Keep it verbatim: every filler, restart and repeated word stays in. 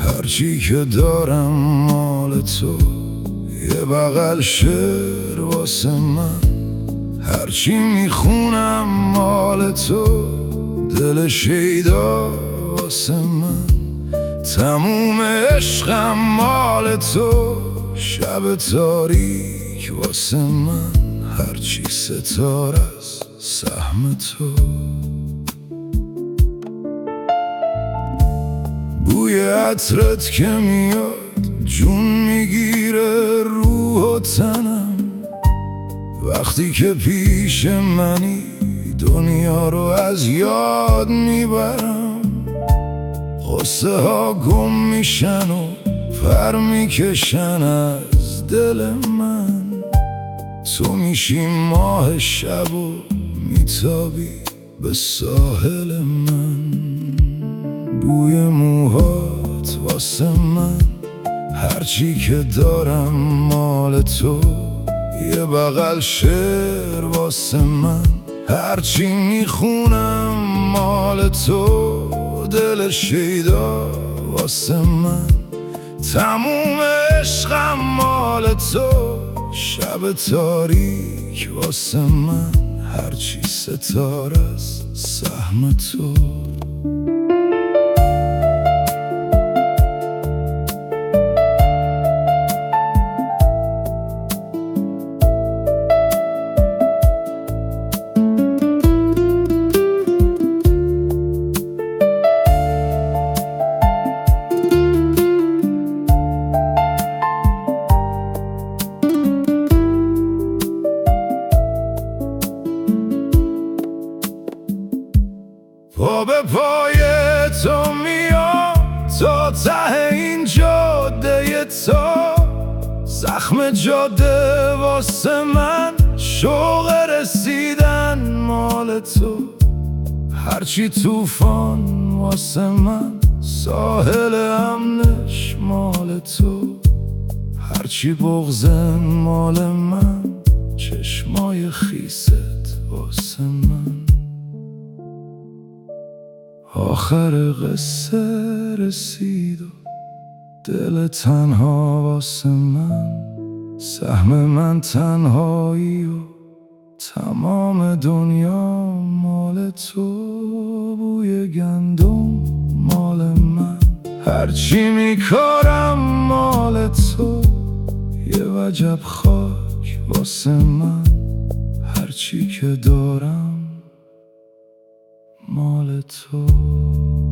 هرچی که دارم مال تو، یه بغل شعر واسه من. هرچی میخونم مال تو، دل شیدا واسه من. تموم عشقم مال تو، شب تاریک واسه من. هرچی ستاره از سهم تو. بوی عطرت که میاد جون میگیره روح و تنم. وقتی که پیش منی دنیا رو از یاد میبرم. غصه ها گم میشن و پر میکشن از دل من. تو میشی ماه شب و میتابی به ساحل من. بوی موهات واسه من، هرچی که دارم مال تو. یه بغل شعر واسه من، هرچی میخونم مال تو. دل شیدا واسه من. تموم عشقم مال تو، شب تاریک واسه من. هرچی ستاره از سهم تو. پا به پای تو میام تا ته این جاده تا. زخم جاده واسه من، شوق رسیدن مال تو. هرچی طوفان واسه من، ساحل امنش مال تو. هرچی بغض مال من، چشمای خیست واسه من. آخر قصه رسید و دل تنها واسه من. سهم من تنهایی و تمام دنیا مال تو. بوی گندم مال من، هرچی میکارم مال تو. یه وجب خاک واسه من، هرچی که دارم مال تو.